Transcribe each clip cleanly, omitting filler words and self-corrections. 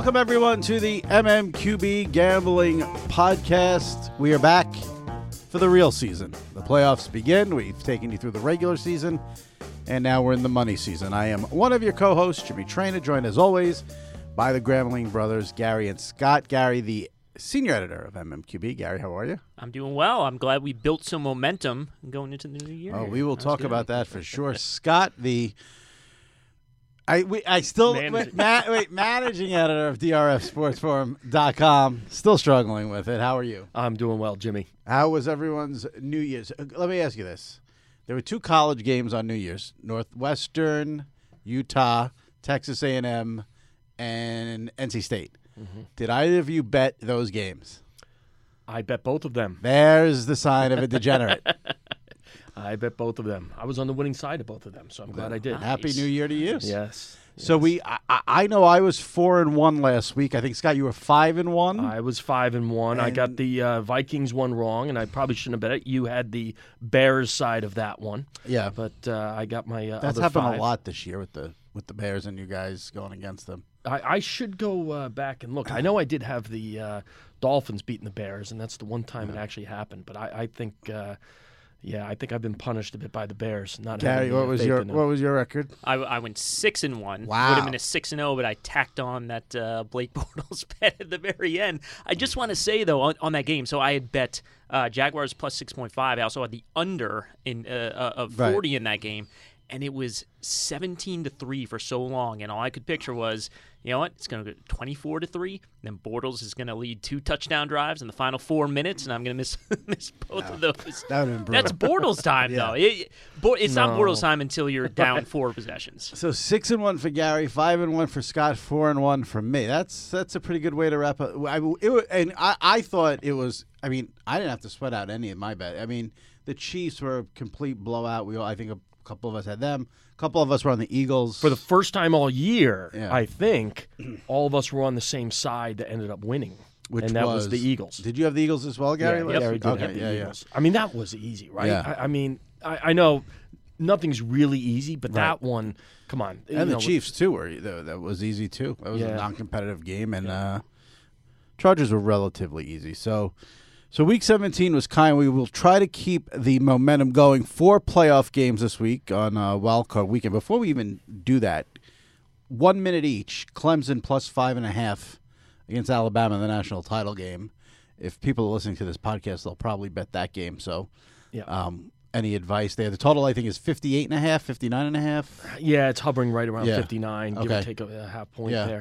Welcome, everyone, to the MMQB Gambling Podcast. We are back for the real season. The playoffs begin. We've taken you through the regular season, and now we're in the money season. I am one of your co-hosts, Jimmy Traina, joined as always by the Grambling brothers, Gary and Scott. Gary, the senior editor of MMQB. Gary, how are you? I'm doing well. I'm glad we built some momentum going into the new year. Oh, we will talk about that for sure. Scott, managing editor of DRFSportsForum.com, still struggling with it. How are you? I'm doing well, Jimmy. How was everyone's New Year's? Let me ask you this. There were two college games on New Year's, Northwestern, Utah, Texas A&M, and NC State. Mm-hmm. Did either of you bet those games? I bet both of them. There's the sign of a degenerate. I bet both of them. I was on the winning side of both of them, so I'm glad I did. Happy New Year to you. Yes. So I know I was 4-1 last week. I think, Scott, you were 5-1. I was 5-1. I got the Vikings one wrong, and I probably shouldn't have bet it. You had the Bears side of that one. Yeah, but I got my that's other happened 5. a lot this year with the Bears and you guys going against them. I should go back and look. I know I did have the Dolphins beating the Bears, and that's the one time it actually happened. But I think. I think I've been punished a bit by the Bears. Gary, what was your record? I went 6-1. Wow. Would have been a 6-0, but I tacked on that Blake Bortles bet at the very end. I just want to say though on that game, so I had bet Jaguars plus 6.5. I also had the under of 40 in that game, and it was 17-3 for so long, and all I could picture was, you know what, it's going to go 24-3, then Bortles is going to lead 2 touchdown drives in the final 4 minutes, and I'm going to miss both of those. That would have been That's Bortles time, though. It's not Bortles time until you're down 4 possessions. So 6-1 for Gary, 5-1 for Scott, 4-1 for me. That's a pretty good way to wrap up. I thought it was. I mean, I didn't have to sweat out any of my bet. I mean, the Chiefs were a complete blowout. I think a couple of us had them. A couple of us were on the Eagles. For the first time all year, I think, all of us were on the same side that ended up winning, and that was the Eagles. Did you have the Eagles as well, Gary? Yeah, Gary did have the Eagles. I mean, that was easy, right? Yeah. I mean, I know nothing's really easy, but that one, come on. And the Chiefs, too, that was easy, too. That was a non-competitive game, and Chargers were relatively easy. So Week 17 was kind. We will try to keep the momentum going. 4 playoff games this week on Wild Card Weekend. Before we even do that, 1 minute each, Clemson plus 5.5 against Alabama in the national title game. If people are listening to this podcast, they'll probably bet that game. So any advice there? The total, I think, is 58.5, 59.5. Yeah, it's hovering right around 59, give or take a half point there.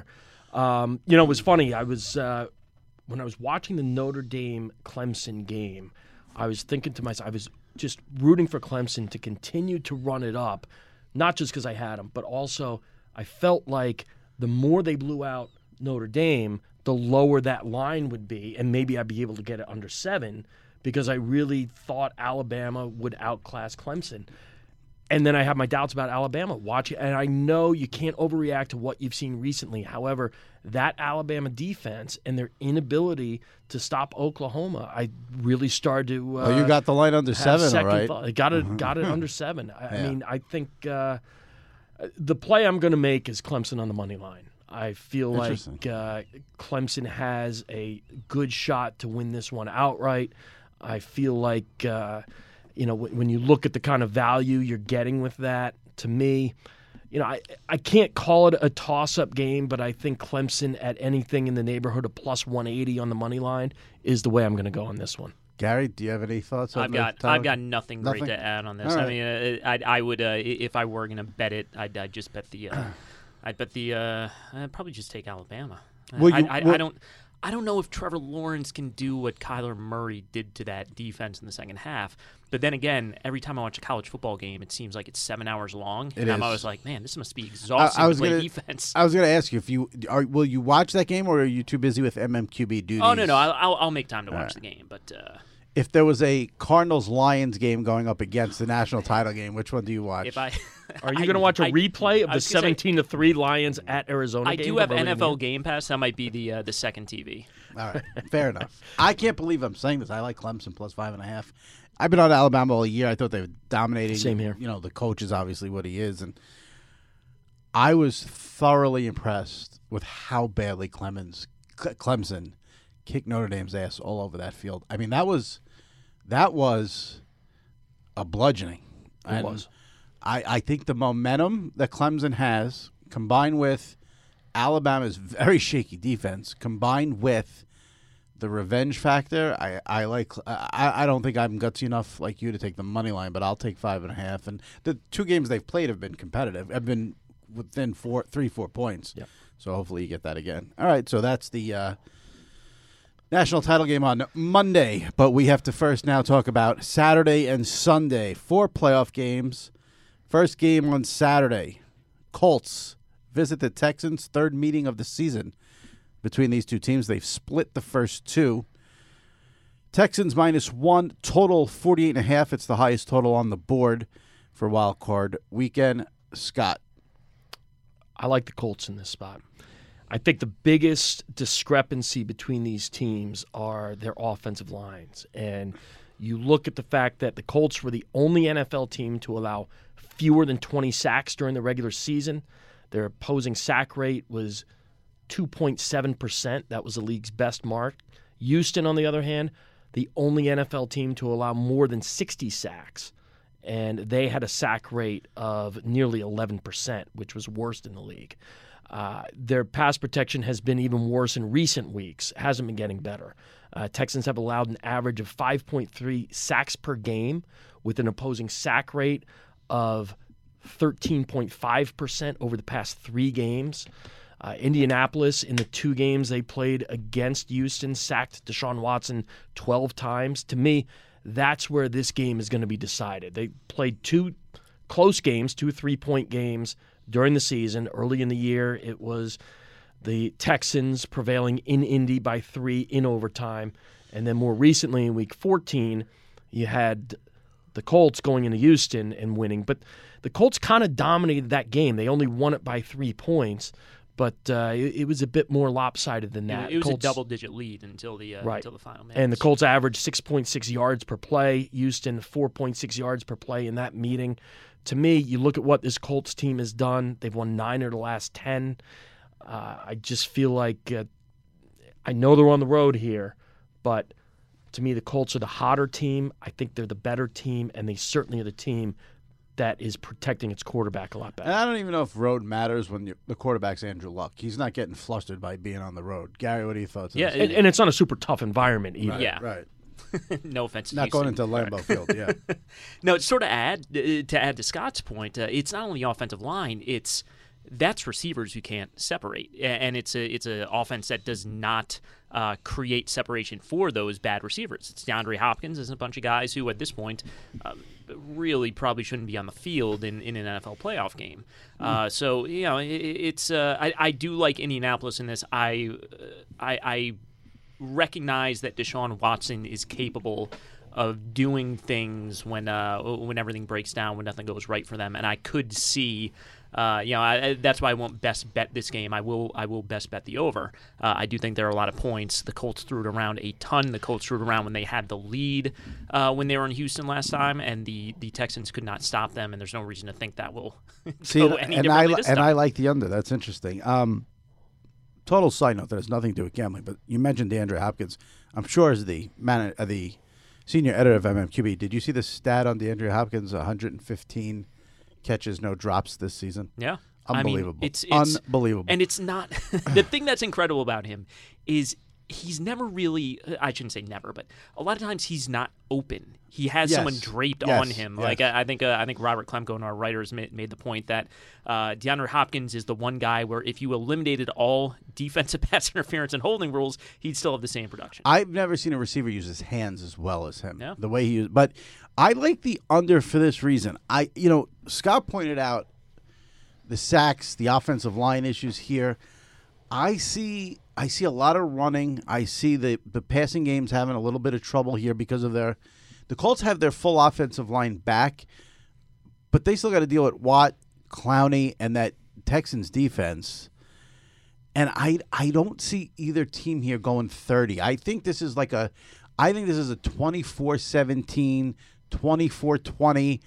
It was funny. I was... when I was watching the Notre Dame-Clemson game, I was thinking to myself, I was just rooting for Clemson to continue to run it up, not just because I had them, but also I felt like the more they blew out Notre Dame, the lower that line would be, and maybe I'd be able to get it under 7 because I really thought Alabama would outclass Clemson. And then I have my doubts about Alabama. And I know you can't overreact to what you've seen recently. However, that Alabama defense and their inability to stop Oklahoma, I really started to. You got the line under 7, all right? I got it under 7. I mean, I think the play I'm going to make is Clemson on the money line. I feel like Clemson has a good shot to win this one outright. I feel like. When you look at the kind of value you're getting with that, to me, I can't call it a toss-up game, but I think Clemson at anything in the neighborhood of plus 180 on the money line is the way I'm going to go on this one. Gary, do you have any thoughts? I've got nothing great to add on this. Right. I mean, I would if I were going to bet it, I'd just bet the. I'd probably just take Alabama. I don't know if Trevor Lawrence can do what Kyler Murray did to that defense in the second half. But then again, every time I watch a college football game, it seems like it's 7 hours long. I'm always like, man, this must be exhausting to play defense. I was going to ask you, will you watch that game, or are you too busy with MMQB duties? Oh, no. I'll make time to watch the game. But if there was a Cardinals-Lions game going up against the national title game, which one do you watch? Are you going to watch a replay of the 17-3 Lions at Arizona I game? do have NFL Game Pass. That might be the second TV. All right, fair enough. I can't believe I'm saying this. I like Clemson plus 5.5. I've been on Alabama all year. I thought they were dominating. Same here. The coach is obviously what he is, and I was thoroughly impressed with how badly Clemson kicked Notre Dame's ass all over that field. I mean, that was a bludgeoning. It was. I think the momentum that Clemson has, combined with Alabama's very shaky defense, combined with the revenge factor, I don't think I'm gutsy enough like you to take the money line, but I'll take 5.5. And the 2 games they've played have been competitive. Have been within 4 points. Yep. So hopefully you get that again. All right, so that's the national title game on Monday, but we have to first now talk about Saturday and Sunday. 4 playoff games. First game on Saturday, Colts visit the Texans, 3rd meeting of the season between these 2 teams. They've split the first 2. Texans -1, total 48.5. It's the highest total on the board for Wild Card Weekend. Scott. I like the Colts in this spot. I think the biggest discrepancy between these teams are their offensive lines. And you look at the fact that the Colts were the only NFL team to allow fewer than 20 sacks during the regular season. Their opposing sack rate was 2.7%. That was the league's best mark. Houston, on the other hand, the only NFL team to allow more than 60 sacks. And they had a sack rate of nearly 11%, which was worst in the league. Their pass protection has been even worse in recent weeks. It hasn't been getting better. Texans have allowed an average of 5.3 sacks per game with an opposing sack rate of 13.5% over the past 3 games. Indianapolis, in the 2 games they played against Houston, sacked Deshaun Watson 12 times. To me, that's where this game is going to be decided. They played 2 close games, 2 3-point games during the season. Early in the year, it was the Texans prevailing in Indy by 3 in overtime. And then more recently, in Week 14, you had the Colts going into Houston and winning. But the Colts kind of dominated that game. They only won it by 3 points. But it was a bit more lopsided than that. It was a double-digit lead until the final minute. And the Colts averaged 6.6 yards per play. Houston, 4.6 yards per play in that meeting. To me, you look at what this Colts team has done. They've won 9 of the last 10. I just feel like I know they're on the road here, but to me, the Colts are the hotter team. I think they're the better team, and they certainly are the team that is protecting its quarterback a lot better. And I don't even know if road matters when the quarterback's Andrew Luck. He's not getting flustered by being on the road. Gary, what are your thoughts? Yeah, and it's not a super tough environment either. Right, yeah, right. No offense to not Houston. going into Lambeau Field, yeah. No, it's sort of add to Scott's point. It's not only offensive line; that's receivers who can't separate, and it's a offense that does not create separation for those bad receivers. It's DeAndre Hopkins and a bunch of guys who, at this point, really probably shouldn't be on the field in an NFL playoff game. So it's I do like Indianapolis in this. I recognize that Deshaun Watson is capable of doing things when everything breaks down, when nothing goes right for them, and I could see. That's why I won't best bet this game. I will best bet the over. I do think there are a lot of points. The Colts threw it around a ton. The Colts threw it around when they had the lead when they were in Houston last time, and the Texans could not stop them. And there's no reason to think that will go any differently this time. And I like the under. That's interesting. Total side note that has nothing to do with gambling, but you mentioned DeAndre Hopkins. I'm sure as the senior editor of MMQB, did you see the stat on DeAndre Hopkins? 115 catches, no drops this season. Yeah. Unbelievable. I mean, it's unbelievable. And it's not the thing that's incredible about him is he's never really, I shouldn't say never, but a lot of times he's not open. He has someone draped on him. Yes. Like I think Robert Klemko and our writers made the point that DeAndre Hopkins is the one guy where if you eliminated all defensive pass interference and holding rules, he'd still have the same production. I've never seen a receiver use his hands as well as him. Yeah. The way he used, but I like the under for this reason. Scott pointed out the sacks, the offensive line issues here. I see a lot of running. I see the passing game's having a little bit of trouble here because of the Colts have their full offensive line back, but they still got to deal with Watt, Clowney, and that Texans defense. And I don't see either team here going 30. I think this is a 24-17, 24-20.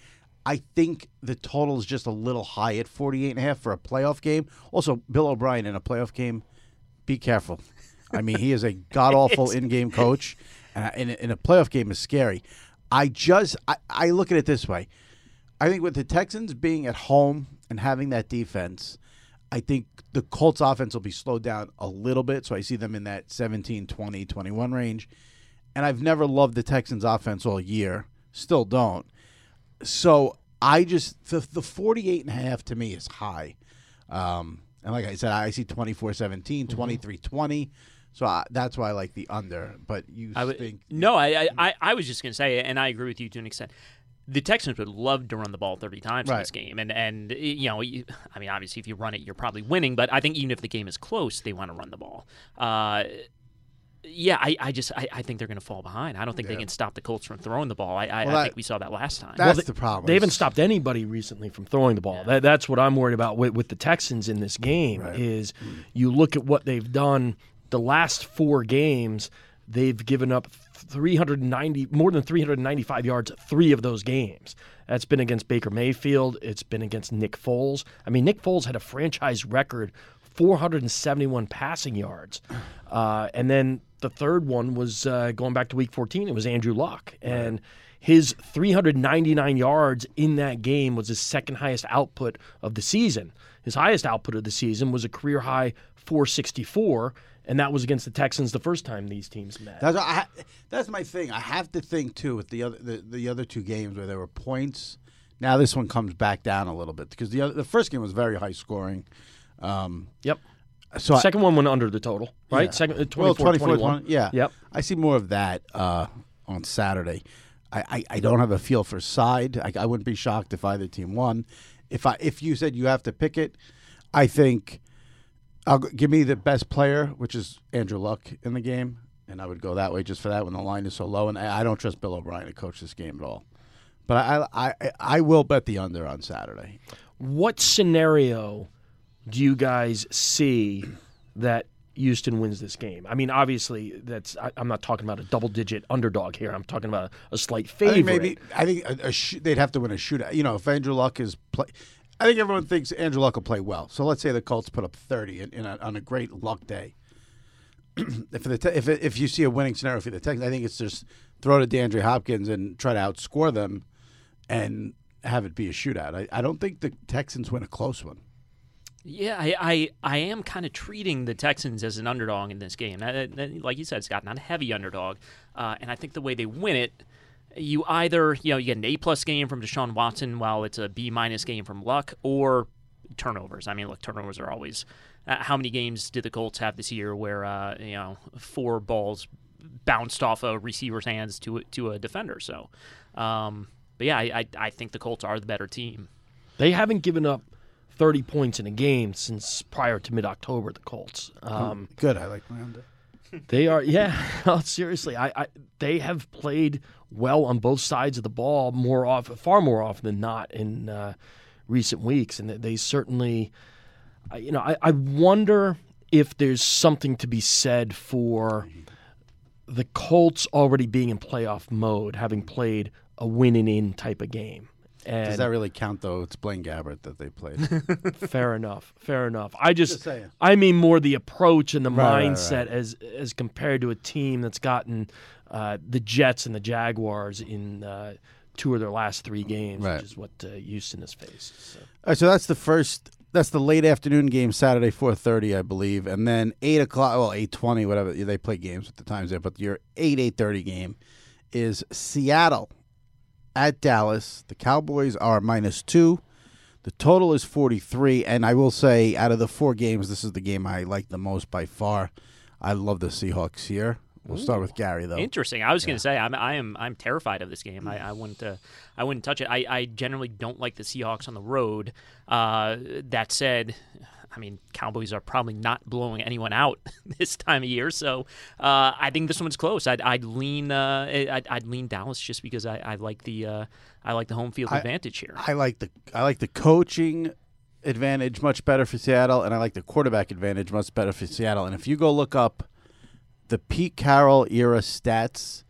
I think the total is just a little high at 48.5 for a playoff game. Also, Bill O'Brien in a playoff game, be careful. I mean, he is a god-awful in-game coach, and in a playoff game is scary. I look at it this way. I think with the Texans being at home and having that defense, I think the Colts offense will be slowed down a little bit, so I see them in that 17, 20, 21 range. And I've never loved the Texans offense all year. Still don't. So I just the 48.5 to me is high. And like I said, I see 24-17, 23-20. So that's why I like the under. But you think... No, I was just going to say, and I agree with you to an extent, the Texans would love to run the ball 30 times in this game. And you know, I mean, obviously, if you run it, you're probably winning. But I think even if the game is close, they want to run the ball. Yeah, I think they're going to fall behind. I don't think they can stop the Colts from throwing the ball. I think we saw that last time. That's the problem. They haven't stopped anybody recently from throwing the ball. Yeah. That's what I'm worried about with the Texans in this game. Right. Is you look at what they've done the last 4 games, they've given up more than 395 yards 3 of those games. That's been against Baker Mayfield. It's been against Nick Foles. I mean, Nick Foles had a franchise record 471 passing yards. And then the third one was going back to Week 14. It was Andrew Luck. And his 399 yards in that game was his second highest output of the season. His highest output of the season was a career-high 464, and that was against the Texans the first time these teams met. That's my thing. I have to think, too, with the other 2 games where there were points. Now this one comes back down a little bit because the first game was very high-scoring. Yep. So second one went under the total, right? Yeah. Second 24-21. Yeah. Yep. I see more of that on Saturday. I don't have a feel for side. I wouldn't be shocked if either team won. If you said you have to pick it, I think give me the best player, which is Andrew Luck in the game, and I would go that way just for that when the line is so low. And I don't trust Bill O'Brien to coach this game at all. But I will bet the under on Saturday. What scenario do you guys see that Houston wins this game? I mean, obviously, I'm not talking about a double-digit underdog here. I'm talking about a slight favorite. I think they'd have to win a shootout. You know, if Andrew Luck is I think everyone thinks Andrew Luck will play well. So let's say the Colts put up 30 on a great luck day. If you see a winning scenario for the Texans, I think it's just throw to DeAndre Hopkins and try to outscore them and have it be a shootout. I don't think the Texans win a close one. Yeah, I am kind of treating the Texans as an underdog in this game. Like you said, Scott, not a heavy underdog. And I think the way they win it, you either you get an A+ game from Deshaun Watson while it's a B- game from Luck, or turnovers. I mean, look, turnovers are always. How many games did the Colts have this year where 4 balls bounced off a receiver's hands to a defender? So, but yeah, I think the Colts are the better team. They haven't given up 30 points in a game since prior to mid-October, the Colts. Good, I like my under. They are, seriously. They have played well on both sides of the ball far more often than not in recent weeks, and they certainly, I wonder if there's something to be said for the Colts already being in playoff mode, having played a win-and-in type of game. And does that really count, though? It's Blaine Gabbert that they played. Fair enough. I mean more the approach and the mindset right. as compared to a team that's gotten the Jets and the Jaguars in 2 of their last 3 games, which is what Houston has faced. So. All right, so that's the late afternoon game, Saturday, 4:30, I believe. And then 8 o'clock, 8:20, whatever. They play games with the times there. But your 8:30 game is Seattle at Dallas. The Cowboys are -2. The total is 43. And I will say, out of the 4 games, this is the game I like the most by far. I love the Seahawks here. We'll start with Gary, though. Interesting. I was going to say I'm terrified of this game. I wouldn't touch it. I generally don't like the Seahawks on the road. That said, I mean, Cowboys are probably not blowing anyone out this time of year, so I think this one's close. I'd lean Dallas just because I like the home field advantage here. I like the coaching advantage much better for Seattle, and I like the quarterback advantage much better for Seattle. And if you go look up the Pete Carroll era stats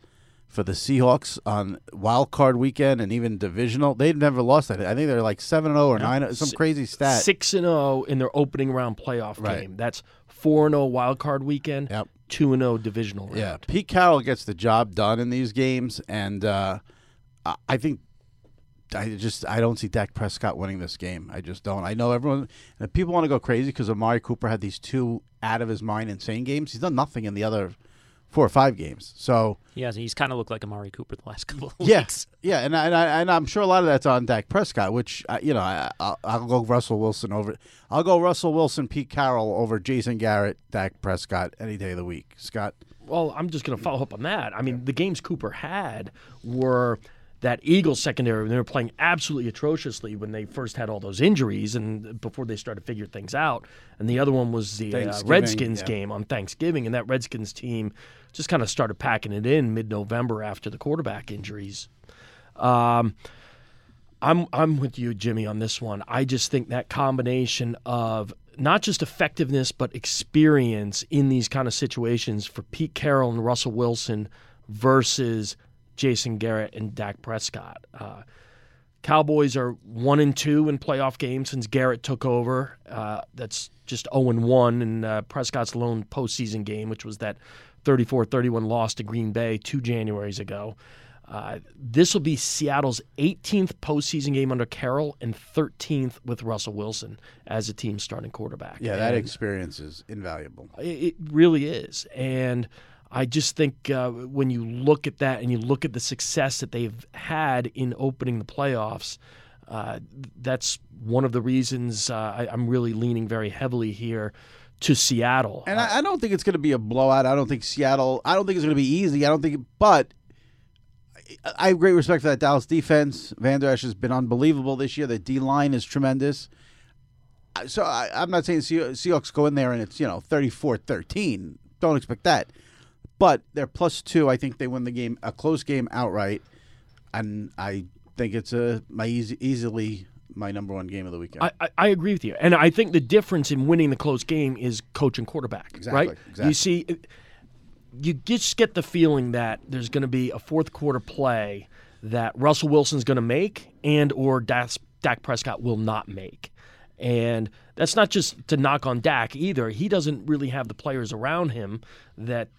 for the Seahawks on wild card weekend and even divisional. They've never lost that. I think they're like 7-0 or 9, some crazy stat. 6-0 in their opening round playoff game. That's 4-0 wild card weekend. Yep. 2-0 divisional round. Yeah, Pete Carroll gets the job done in these games, and I think I don't see Dak Prescott winning this game. I just don't. I know everyone, and people want to go crazy because Amari Cooper had these 2 out of his mind insane games. He's done nothing in the other 4 or 5 games. So he's kind of looked like Amari Cooper the last couple of weeks. Yeah, and I'm sure a lot of that's on Dak Prescott, which I'll go Russell Wilson over. I'll go Russell Wilson, Pete Carroll over Jason Garrett, Dak Prescott any day of the week. Scott. Well, I'm just going to follow up on that. I mean, the games Cooper had were that Eagles secondary. They were playing absolutely atrociously when they first had all those injuries and before they started to figure things out. And the other one was the Redskins game on Thanksgiving, and that Redskins team just kind of started packing it in mid-November after the quarterback injuries. I'm with you, Jimmy, on this one. I just think that combination of not just effectiveness but experience in these kind of situations for Pete Carroll and Russell Wilson versus Jason Garrett and Dak Prescott. Cowboys are 1-2 in playoff games since Garrett took over. That's just 0-1 in Prescott's lone postseason game, which was that 34-31 loss to Green Bay 2 Januaries ago. This will be Seattle's 18th postseason game under Carroll and 13th with Russell Wilson as a team starting quarterback. Yeah, that experience is invaluable. It really is. And I just think when you look at that and you look at the success that they've had in opening the playoffs, that's one of the reasons I'm really leaning very heavily here to Seattle. And I don't think it's going to be a blowout. I don't think it's going to be easy. But I have great respect for that Dallas defense. Van Der Esch has been unbelievable this year. The D-line is tremendous. So I'm not saying Seahawks go in there and it's 34-13. Don't expect that. But they're +2. I think they win the game, a close game outright, and I think it's easily my number 1 game of the weekend. I agree with you, and I think the difference in winning the close game is coach and quarterback. Exactly. Right? Exactly. You see, you just get the feeling that there's going to be a fourth quarter play that Russell Wilson's going to make, and or Dak Prescott will not make. And that's not just to knock on Dak either. He doesn't really have the players around him that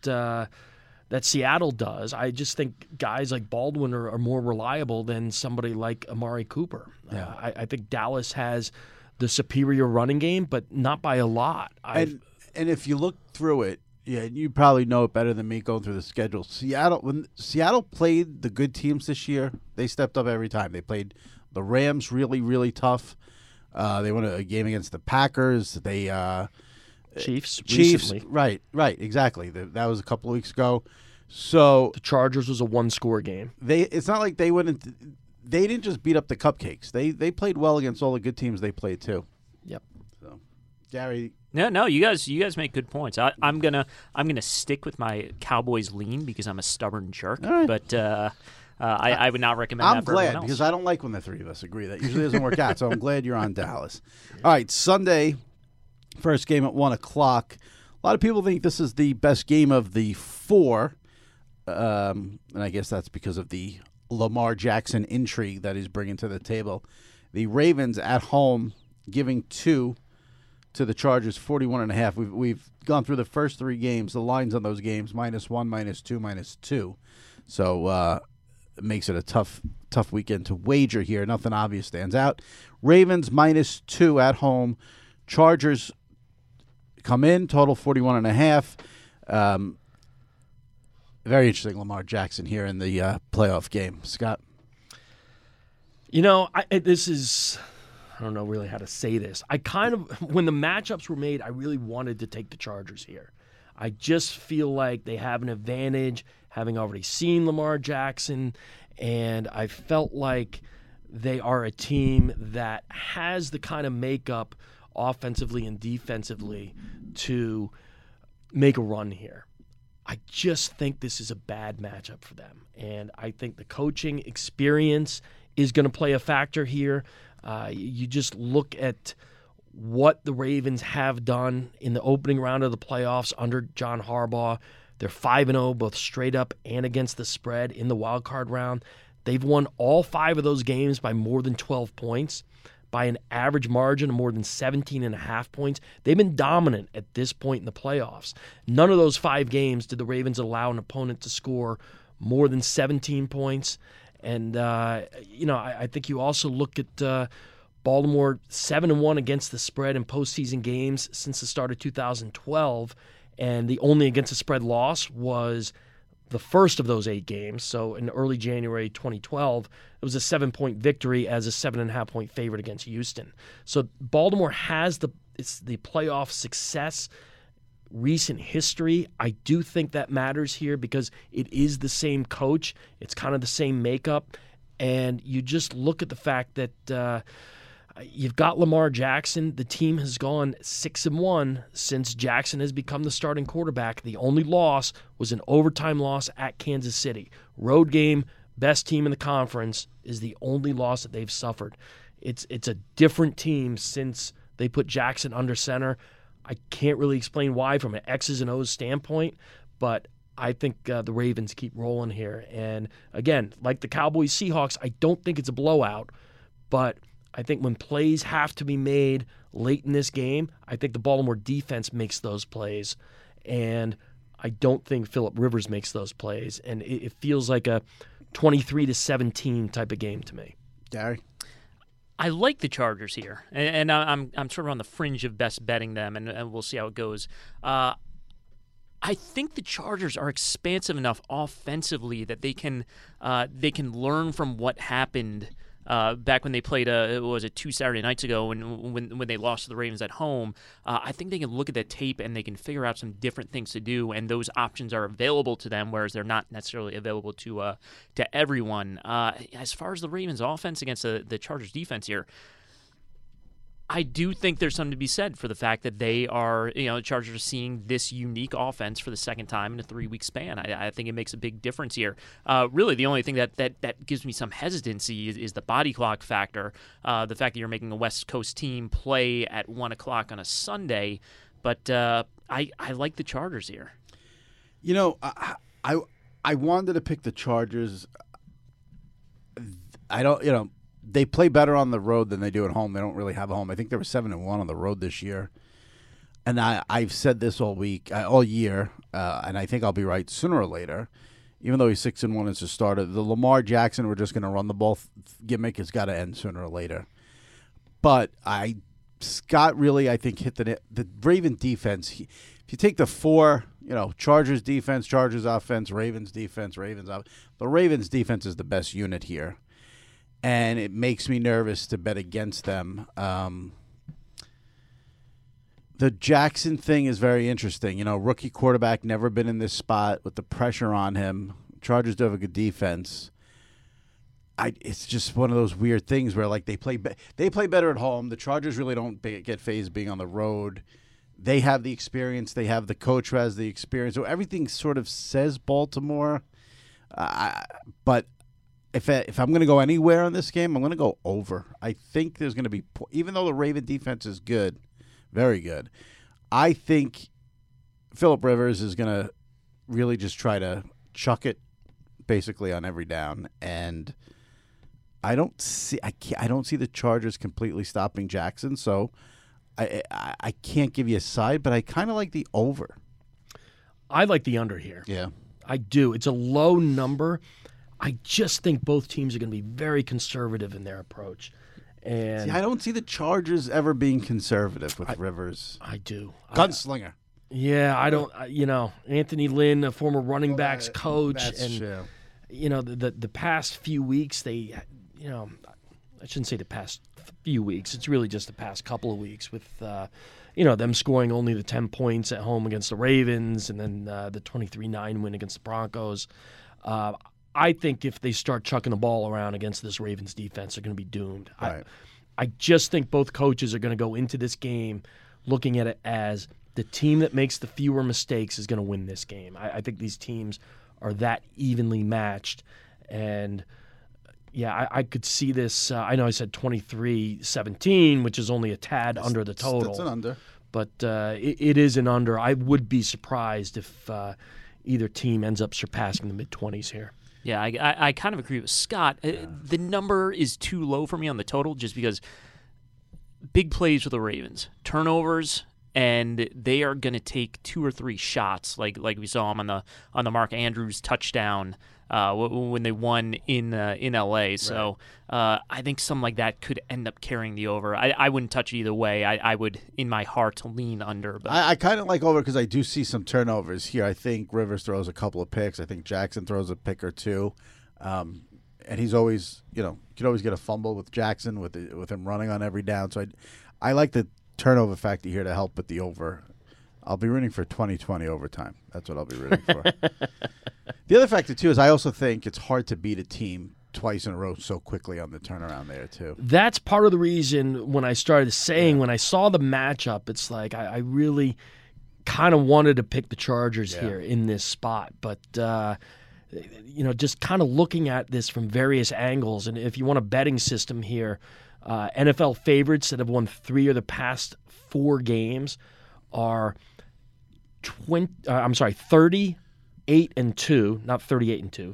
Seattle does. I just think guys like Baldwin are more reliable than somebody like Amari Cooper. Yeah. I think Dallas has the superior running game, but not by a lot. And if you look through it, yeah, you probably know it better than me going through the schedule. When Seattle played the good teams this year, they stepped up every time. They played the Rams really, really tough. They won a game against the Packers. They Chiefs, recently. Right, exactly. That was a couple of weeks ago. So the Chargers was a 1-score game. It's not like they didn't just beat up the cupcakes. They played well against all the good teams they played too. Yep. So, Gary. No, you guys make good points. I'm gonna stick with my Cowboys lean because I'm a stubborn jerk. All right. But I would not recommend that for everyone else. I'm glad because I don't like when the 3 of us agree. That usually doesn't work out. So I'm glad you're on Dallas. All right, Sunday, first game at 1:00. A lot of people think this is the best game of the 4, and I guess that's because of the Lamar Jackson intrigue that he's bringing to the table. The Ravens at home giving 2 to the Chargers, 41.5. We've gone through the first 3 games. The lines on those games -1, -2, -2. So it makes it a tough weekend to wager here. Nothing obvious stands out. Ravens -2 at home. Chargers come in, total 41.5. Very interesting, Lamar Jackson here in the playoff game. Scott? I don't know really how to say this. When the matchups were made, I really wanted to take the Chargers here. I just feel like they have an advantage having already seen Lamar Jackson, and I felt like they are a team that has the kind of makeup offensively and defensively to make a run here. I just think this is a bad matchup for them, and I think the coaching experience is going to play a factor here. You just look at what the Ravens have done in the opening round of the playoffs under John Harbaugh. They're 5-0, both straight up and against the spread in the wild card round. They've won all 5 of those games by more than 12 points, by an average margin of more than 17.5 points. They've been dominant at this point in the playoffs. None of those 5 games did the Ravens allow an opponent to score more than 17 points. And, I think you also look at Baltimore 7-1 against the spread in postseason games since the start of 2012, and the only against the spread loss was the first of those 8 games. So in early January 2012, it was a 7-point victory as a 7.5-point favorite against Houston. So Baltimore has the playoff success, recent history. I do think that matters here because it is the same coach. It's kind of the same makeup. And you just look at the fact that you've got Lamar Jackson. The team has gone 6-1 since Jackson has become the starting quarterback. The only loss was an overtime loss at Kansas City. Road game, best team in the conference, is the only loss that they've suffered. It's a different team since they put Jackson under center. I can't really explain why from an X's and O's standpoint, but I think the Ravens keep rolling here. And again, like the Cowboys-Seahawks, I don't think it's a blowout, but I think when plays have to be made late in this game, I think the Baltimore defense makes those plays, and I don't think Phillip Rivers makes those plays. And it feels like a 23-17 type of game to me. Gary? I like the Chargers here, and I'm sort of on the fringe of best betting them, and we'll see how it goes. I think the Chargers are expansive enough offensively that they can learn from what happened back when they played, was it 2 Saturday nights ago when they lost to the Ravens at home. I think they can look at that tape and they can figure out some different things to do, and those options are available to them, whereas they're not necessarily available to everyone. As far as the Ravens' offense against the Chargers' defense here, I do think there's something to be said for the fact that they are, the Chargers are seeing this unique offense for the second time in a 3-week span. I think it makes a big difference here. Really, the only thing that gives me some hesitancy is the body clock factor, the fact that you're making a West Coast team play at 1 o'clock on a Sunday. But I like the Chargers here. I wanted to pick the Chargers. They play better on the road than they do at home. They don't really have a home. I think they were 7-1 on the road this year. And I've said this all year, and I think I'll be right sooner or later. Even though he's 6-1 as a starter, the Lamar Jackson, we're just going to run the ball gimmick has got to end sooner or later. But Scott really, I think, hit the Raven defense. If you take the 4, Chargers defense, Chargers offense, Ravens defense, the Ravens defense is the best unit here. And it makes me nervous to bet against them. The Jackson thing is very interesting. Rookie quarterback, never been in this spot with the pressure on him. Chargers do have a good defense. It's just one of those weird things where they play better at home. The Chargers really don't get fazed being on the road. They have the experience. They have the coach who has the experience. So everything sort of says Baltimore. But if I'm going to go anywhere on this game, I'm going to go over. I think there's going to be, even though the Raven defense is good, very good, I think Phillip Rivers is going to really just try to chuck it basically on every down. And I don't see the Chargers completely stopping Jackson, so I can't give you a side, but I kind of like the over. I like the under here. Yeah. I do. It's a low number. I just think both teams are going to be very conservative in their approach. And I don't see the Chargers ever being conservative with Rivers. I do. Gunslinger. I don't. Anthony Lynn, a former running backs coach, and true. The past few weeks, I shouldn't say the past few weeks. It's really just the past couple of weeks with them scoring only the 10 points at home against the Ravens, and then the 23-9 win against the Broncos. I think if they start chucking the ball around against this Ravens defense, they're going to be doomed. Right. I just think both coaches are going to go into this game looking at it as the team that makes the fewer mistakes is going to win this game. I think these teams are that evenly matched. And, I could see this. I know I said 23-17, which is only a tad under the total. That's an under. But it is an under. I would be surprised if either team ends up surpassing the mid-20s here. Yeah, I kind of agree with Scott. The number is too low for me on the total just because big plays for the Ravens. Turnovers, and they are going to take 2 or 3 shots like we saw him on the Mark Andrews touchdown when they won in L.A. So I think something like that could end up carrying the over. I wouldn't touch it either way. I would, in my heart, lean under. But I kind of like over because I do see some turnovers here. I think Rivers throws a couple of picks. I think Jackson throws a pick or two. And he's always, you can always get a fumble with Jackson with him running on every down. So I like the turnover factor here to help with the over. I'll be rooting for 2020 overtime. That's what I'll be rooting for. The other factor, too, is I also think it's hard to beat a team twice in a row so quickly on the turnaround there, too. That's part of the reason when I started saying, when I saw the matchup, it's like I really kind of wanted to pick the Chargers here in this spot. But, just kind of looking at this from various angles, and if you want a betting system here, NFL favorites that have won 3 of the past 4 games are 30-8-2, not 38-2,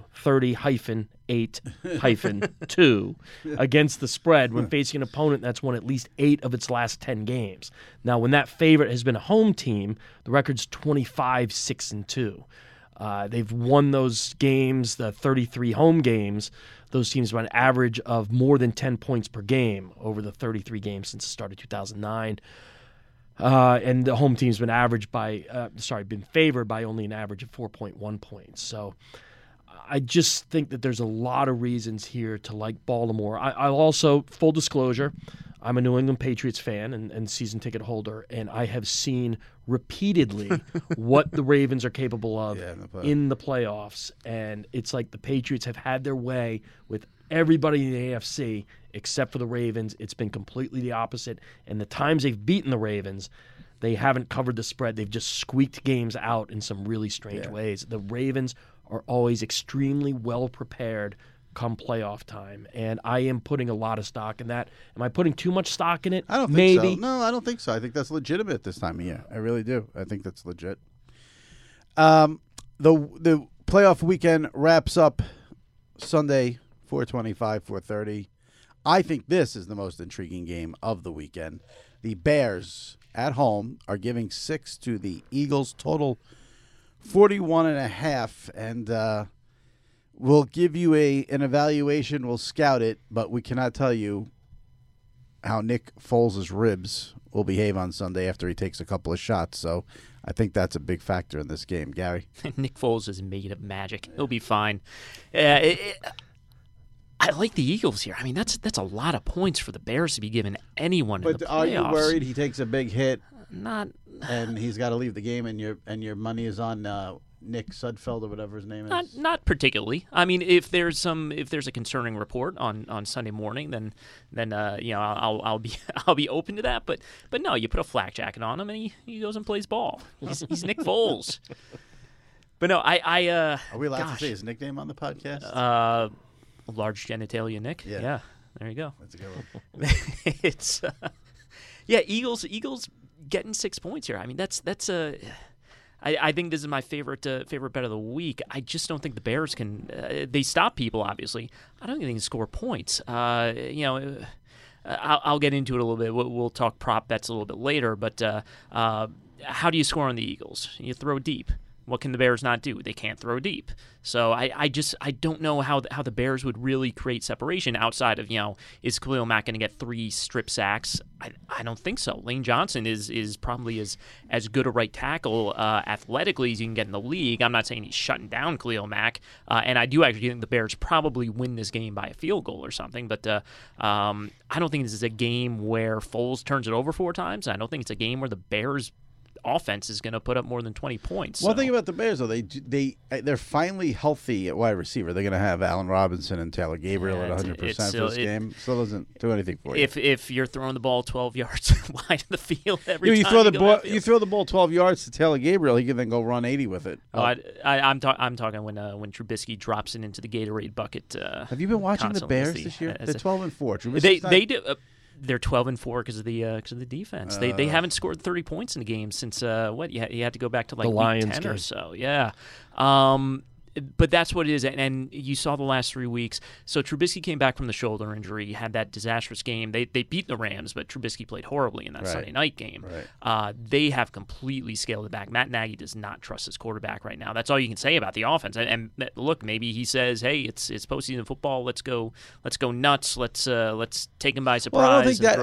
30-8-2 against the spread when facing an opponent that's won at least 8 of its last 10 games. Now, when that favorite has been a home team, the record's 25-6-2. They've won those games, the 33 home games. Those teams have an average of more than 10 points per game over the 33 games since the start of 2009. And the home team's been been favored by only an average of 4.1 points. So I just think that there's a lot of reasons here to like Baltimore. I'll also, full disclosure, I'm a New England Patriots fan and season ticket holder, and I have seen repeatedly what the Ravens are capable of in the playoffs. And it's like the Patriots have had their way with everybody in the AFC except for the Ravens. It's been completely the opposite. And the times they've beaten the Ravens, they haven't covered the spread. They've just squeaked games out in some really strange ways. The Ravens are always extremely well prepared come playoff time, and I am putting a lot of stock in that. Am I putting too much stock in it? I don't think so. No, I don't think so. I think that's legitimate this time of year. I really do. I think that's legit. The playoff weekend wraps up Sunday, 4:25, 4:30. I think this is the most intriguing game of the weekend. The Bears at home are giving 6 to the Eagles, total 41.5, and we'll give you an evaluation. We'll scout it, but we cannot tell you how Nick Foles' ribs will behave on Sunday after he takes a couple of shots. So I think that's a big factor in this game, Gary. Nick Foles is made of magic. He'll be fine. I like the Eagles here. I mean, that's a lot of points for the Bears to be giving anyone in the playoffs. But are you worried he takes a big hit? Not, and he's got to leave the game, and your money is on Nick Sudfeld or whatever his name is. Not particularly. I mean, if there's a concerning report on Sunday morning, then I'll be open to that. But no, you put a flak jacket on him and he goes and plays ball. He's Nick Foles. But no, are we allowed to say his nickname on the podcast? Large genitalia Nick. Yeah. There you go. That's a good one. It's Eagles getting 6 points here. I mean, that's a. I think this is my favorite bet of the week. I just don't think the Bears can. They stop people, obviously. I don't think they can score points. I'll get into it a little bit. We'll talk prop bets a little bit later. But how do you score on the Eagles? You throw deep. What can the Bears not do? They can't throw deep. So I don't know how the Bears would really create separation outside of, is Khalil Mack going to get 3 strip sacks? I don't think so. Lane Johnson is probably as good a right tackle athletically as you can get in the league. I'm not saying he's shutting down Khalil Mack, and I do actually think the Bears probably win this game by a field goal or something, but I don't think this is a game where Foles turns it over 4 times. I don't think it's a game where the Bears offense is going to put up more than 20 points. One thing about the Bears, though, they're finally healthy at wide receiver. They're going to have Allen Robinson and Taylor Gabriel at 100% for this game. Still doesn't do anything for you. If you're throwing the ball 12 yards wide of the field every time you throw the ball 12 yards to Taylor Gabriel, he can then go run 80 with it. I'm talking when Trubisky drops it into the Gatorade bucket. Have you been watching the Bears this year? They're 12-4. They do. They're 12-4 because of the defense. They haven't scored 30 points in a game since you had to go back to like the Lions week 10 game. or so. Yeah. But that's what it is, and you saw the last 3 weeks. So Trubisky came back from the shoulder injury, had that disastrous game. They beat the Rams, but Trubisky played horribly in that Sunday night game. Right. They have completely scaled it back. Matt Nagy does not trust his quarterback right now. That's all you can say about the offense. And look, maybe he says, "Hey, it's postseason football. Let's go nuts. Let's take him by surprise." Well, I don't think that.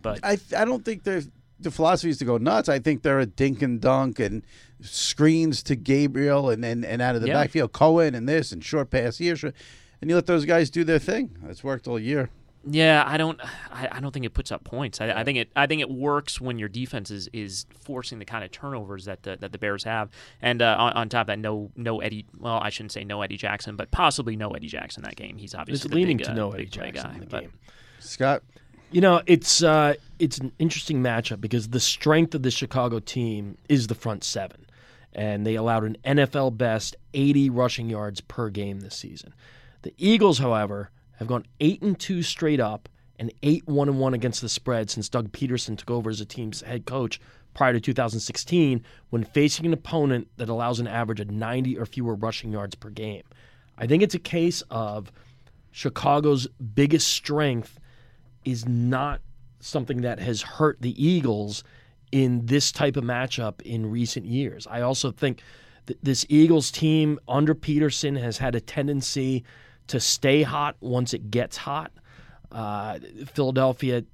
I I don't think the philosophy is to go nuts. I think they're a dink and dunk and screens to Gabriel and out of the backfield, Cohen and this and short pass here, and you let those guys do their thing. It's worked all year. Yeah, I don't think it puts up points. I think it works when your defense is forcing the kind of turnovers that the Bears have, and on top of that, no Eddie. Well, I shouldn't say no Eddie Jackson, but possibly no Eddie Jackson that game. He's obviously it's leaning to no big Eddie Jackson guy, in the game. Scott. It's an interesting matchup because the strength of the Chicago team is the front seven, and they allowed an NFL best 80 rushing yards per game this season. The Eagles, however, have gone 8-2 straight up and 8-1-1 against the spread since Doug Peterson took over as a team's head coach prior to 2016 when facing an opponent that allows an average of 90 or fewer rushing yards per game. I think it's a case of Chicago's biggest strength is not something that has hurt the Eagles in this type of matchup in recent years. I also think that this Eagles team under Peterson has had a tendency to stay hot once it gets hot. Philadelphia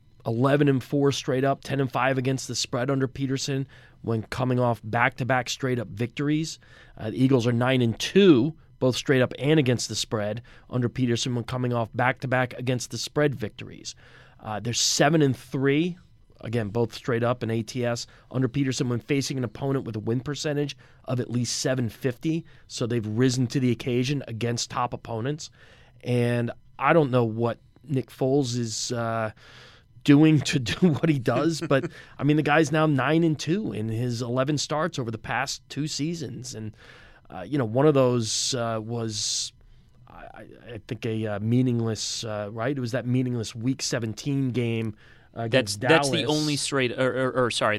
11-4 straight up, 10-5 against the spread under Peterson when coming off back-to-back straight-up victories. The Eagles are 9-2, both straight up and against the spread under Peterson when coming off back-to-back against the spread victories. They're 7-3, again, both straight up and ATS under Peterson when facing an opponent with a win percentage of at least 750. So they've risen to the occasion against top opponents. And I don't know what Nick Foles is doing to do what he does, but I mean, the guy's now 9-2 in his 11 starts over the past 2 seasons. And one of those was, I think, a meaningless, right? It was that meaningless Week 17 game against Dallas. That's the only straight, sorry,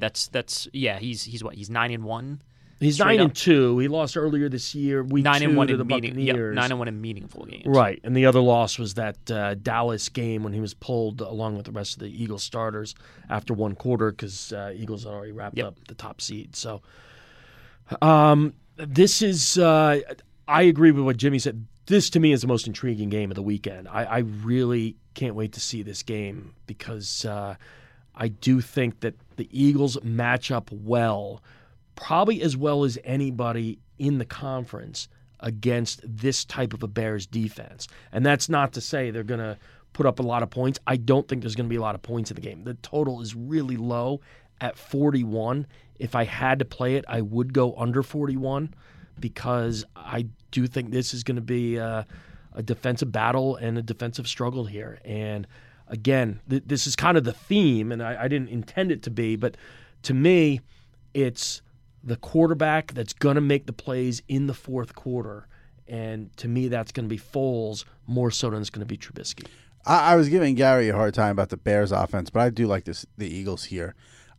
he's what? He's 9-1? He's 9-2. He lost earlier this year, Week 2 to the Buccaneers. 9-1 in meaningful games. Right, and the other loss was that Dallas game when he was pulled along with the rest of the Eagles starters after one quarter because Eagles had already wrapped up the top seed. So this is, I agree with what Jimmy said. This, to me, is the most intriguing game of the weekend. I really can't wait to see this game because I do think that the Eagles match up well, probably as well as anybody in the conference against this type of a Bears defense. And that's not to say they're going to put up a lot of points. I don't think there's going to be a lot of points in the game. The total is really low at 41. If I had to play it, I would go under 41 because I do think this is going to be a defensive battle and a defensive struggle here. And again, this is kind of the theme, and I didn't intend it to be, but to me, it's the quarterback that's going to make the plays in the fourth quarter. And to me, that's going to be Foles more so than it's going to be Trubisky. I was giving Gary a hard time about the Bears offense, but I do like the Eagles here.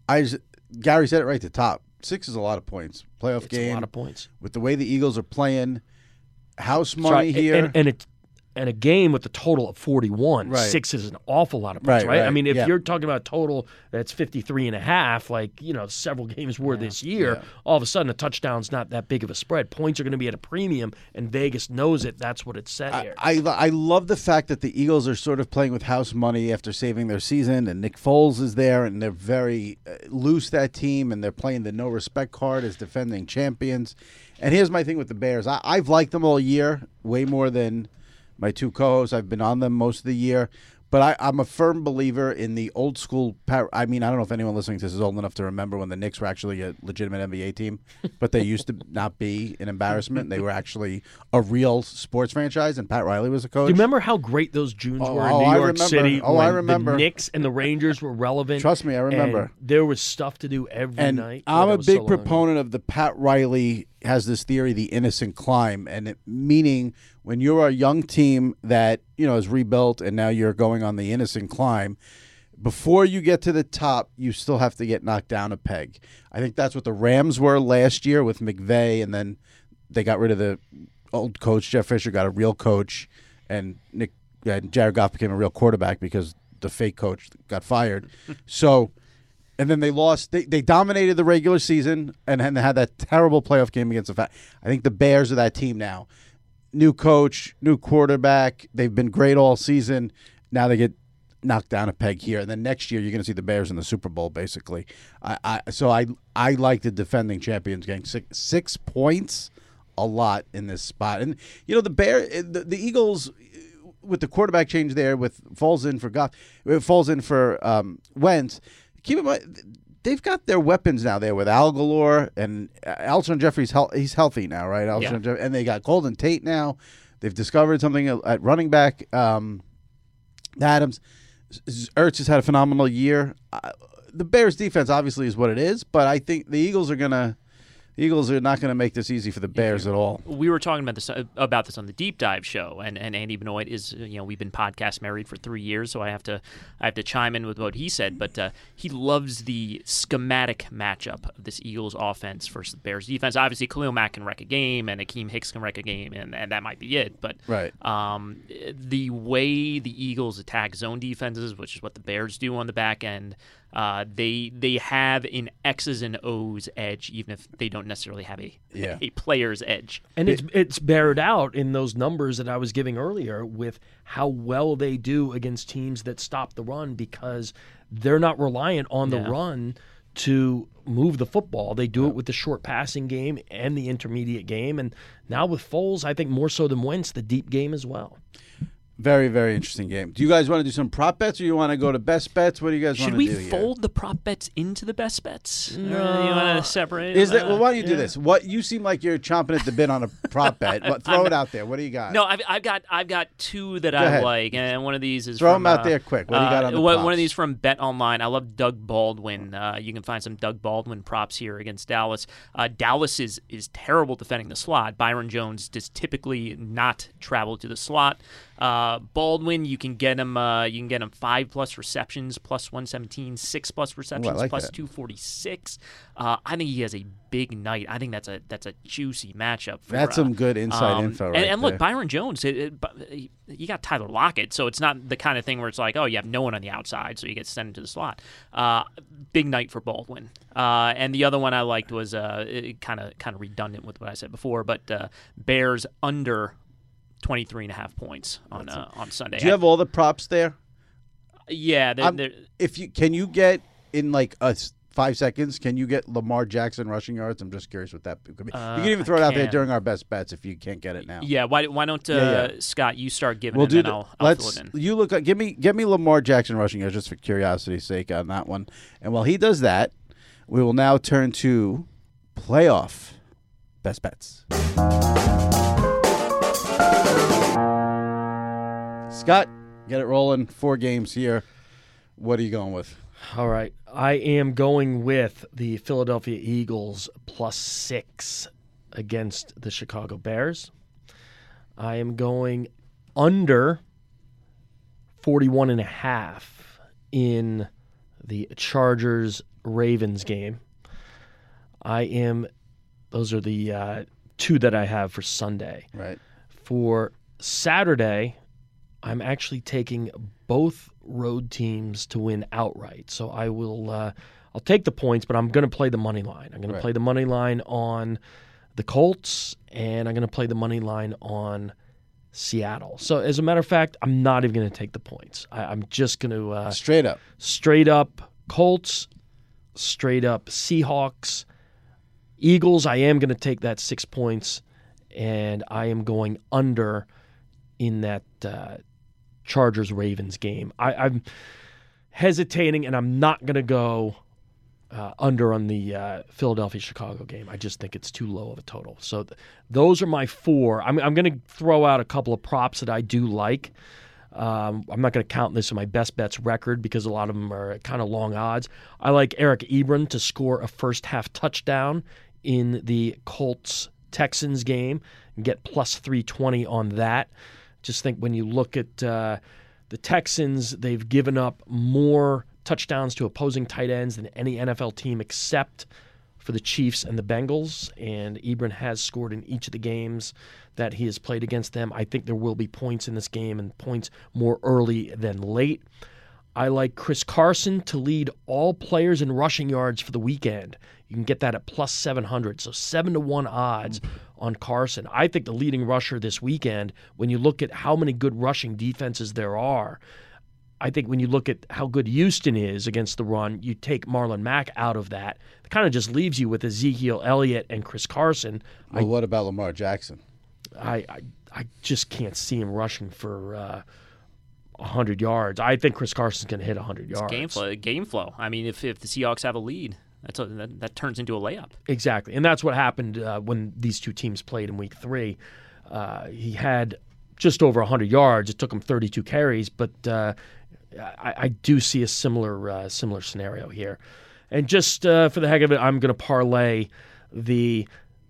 Gary said it right at the top. 6 is a lot of points. Playoff game. It's a lot of points. With the way the Eagles are playing, house money here. And a game with a total of 41, 6 is an awful lot of points, right? I mean, if you're talking about a total that's 53.5, like, several games were this year, all of a sudden a touchdown's not that big of a spread. Points are going to be at a premium, and Vegas knows it. That's what it's set here. I love the fact that the Eagles are sort of playing with house money after saving their season, and Nick Foles is there, and they're very loose, that team, and they're playing the no-respect card as defending champions. And here's my thing with the Bears. I've liked them all year, way more than my 2 co-hosts. I've been on them most of the year. But I'm a firm believer in the old school. I don't know if anyone listening to this is old enough to remember when the Knicks were actually a legitimate NBA team, but they used to not be an embarrassment. They were actually a real sports franchise, and Pat Riley was a coach. Do you remember how great those Junes were in New York City? I remember. The Knicks and the Rangers were relevant. Trust me, I remember. And there was stuff to do every night. I'm a big proponent of the Pat Riley has this theory, the innocent climb, and meaning when you're a young team that is rebuilt and now you're going on the innocent climb, before you get to the top, you still have to get knocked down a peg. I think that's what the Rams were last year with McVay, and then they got rid of the old coach, Jeff Fisher, got a real coach, and Jared Goff became a real quarterback because the fake coach got fired. So, and then they lost. They dominated the regular season and they had that terrible playoff game against the I think the Bears are that team now. New coach, new quarterback. They've been great all season. Now they get knocked down a peg here, and then next year you're going to see the Bears in the Super Bowl. Basically, I like the defending champions getting 6 points, a lot in this spot. And the Eagles, with the quarterback change there, with falls in for Wentz. Keep in mind, they've got their weapons now there with Al Galore and Alshon Jeffrey's he's healthy now, right? Jeffrey, and they got Golden Tate now. They've discovered something at running back. Adams. Ertz has had a phenomenal year. The Bears' defense obviously is what it is, but I think the Eagles are not going to make this easy for the Bears at all. We were talking about this on the Deep Dive show, and Andy Benoit is, we've been podcast married for 3 years, so I have to chime in with what he said. But he loves the schematic matchup of this Eagles offense versus the Bears defense. Obviously, Khalil Mack can wreck a game, and Akeem Hicks can wreck a game, and that might be it. But right. The way the Eagles attack zone defenses, which is what the Bears do on the back end, they have an X's and O's edge, even if they don't necessarily have a player's edge. And it's bared out in those numbers that I was giving earlier with how well they do against teams that stop the run, because they're not reliant on the run to move the football. They do it with the short passing game and the intermediate game. And now with Foles, I think more so than Wentz, the deep game as well. Very, very interesting game. Do you guys want to do some prop bets, or you want to go to best bets? What do you guys want to do? Should we fold the prop bets into the best bets? No. You want to separate? Well, why don't you do this? What you seem like you're chomping at the bit on a prop bet. Throw it out there. What do you got? No, I've got two that I like, and one of these is throw them out there quick. What do you got on the props? One of these from Bet Online. I love Doug Baldwin. You can find some Doug Baldwin props here against Dallas. Dallas is terrible defending the slot. Byron Jones does typically not travel to the slot. Baldwin, you can get him 5+ receptions, plus 117, 6+ receptions, plus that. 246. I think he has a big night. I think that's a juicy matchup. That's some good inside info, right? And look, Byron Jones, you got Tyler Lockett, so it's not the kind of thing where it's like, oh, you have no one on the outside, so you get sent into the slot. Big night for Baldwin. And the other one I liked was kind of redundant with what I said before, but Bears under 23.5 points on Sunday. Do you have all the props there? Yeah. Can you get in like 5 seconds? Can you get Lamar Jackson rushing yards? I'm just curious what that could be. You can even throw it out there during our best bets if you can't get it now. Yeah. Why don't Scott, you start giving it, and I'll fill it in. You look. Give me Lamar Jackson rushing yards just for curiosity's sake on that one. And while he does that, we will now turn to playoff best bets. Scott, get it rolling. 4 games here. What are you going with? All right. I am going with the Philadelphia Eagles +6 against the Chicago Bears. I am going under 41.5 in the Chargers-Ravens game. Those are the 2 that I have for Sunday. Right. For Saturday, I'm actually taking both road teams to win outright. So I will I'll take the points, but I'm going to play the money line. I'm going to play the money line on the Colts, and I'm going to play the money line on Seattle. So as a matter of fact, I'm not even going to take the points. I'm just going to straight up Colts, straight up Seahawks, Eagles. I am going to take that 6 points, and I am going under in that Chargers-Ravens game. I'm hesitating, and I'm not going to go under on the Philadelphia-Chicago game. I just think it's too low of a total. So those are my 4. I'm going to throw out a couple of props that I do like. I'm not going to count this in my best bets record because a lot of them are kind of long odds. I like Eric Ebron to score a first-half touchdown in the Colts-Texans game and get +320 on that. Just think when you look at the Texans, they've given up more touchdowns to opposing tight ends than any NFL team except for the Chiefs and the Bengals, and Ebron has scored in each of the games that he has played against them. I think there will be points in this game, and points more early than late. I like Chris Carson to lead all players in rushing yards for the weekend. You can get that at plus 700, so 7-1 odds on Carson. I think the leading rusher this weekend, when you look at how many good rushing defenses there are, I think when you look at how good Houston is against the run, you take Marlon Mack out of that. It kind of just leaves you with Ezekiel Elliott and Chris Carson. Well, what about Lamar Jackson? I just can't see him rushing for 100 yards. I think Chris Carson's going to hit 100 yards. It's game flow. I mean, if the Seahawks have a lead, that turns into a layup. Exactly, and that's what happened when these two teams played in Week 3. He had just over 100 yards. It took him 32 carries, but I do see a similar scenario here. And just for the heck of it, I'm going to parlay the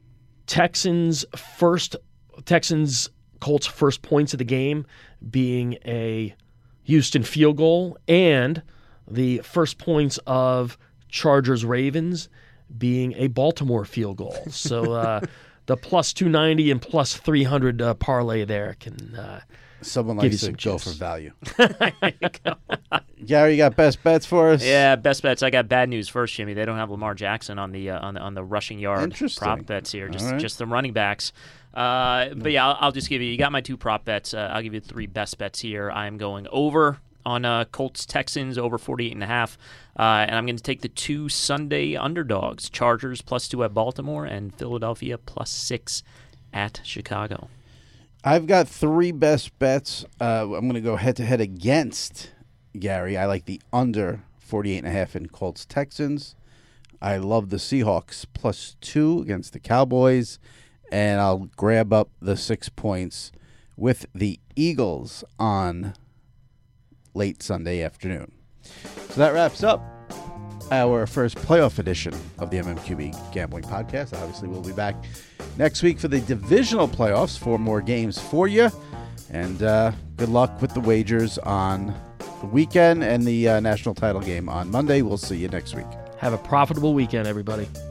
Colts' first points of the game being a Houston field goal, and the first points of Chargers-Ravens being a Baltimore field goal. So the plus 290 and plus 300 parlay there can someone give likes you to some go juice. for value. Gary, you got best bets for us? Yeah, best bets. I got bad news first, Jimmy. They don't have Lamar Jackson on the rushing yard prop bets here. Just the running backs. But yeah, I'll just give you. You got my 2 prop bets. I'll give you 3 best bets here. I'm going over on Colts Texans over 48.5, and I'm going to take the 2 Sunday underdogs: Chargers +2 at Baltimore and Philadelphia +6 at Chicago. I've got 3 best bets. I'm going to go head-to-head against Gary. I like the under 48.5 in Colts Texans. I love the Seahawks +2 against the Cowboys, and I'll grab up the 6 points with the Eagles on late Sunday afternoon. So that wraps up our first playoff edition of the MMQB Gambling Podcast. Obviously, we'll be back next week for the divisional playoffs, 4 more games for you. And good luck with the wagers on the weekend and the national title game on Monday. We'll see you next week. Have a profitable weekend, everybody.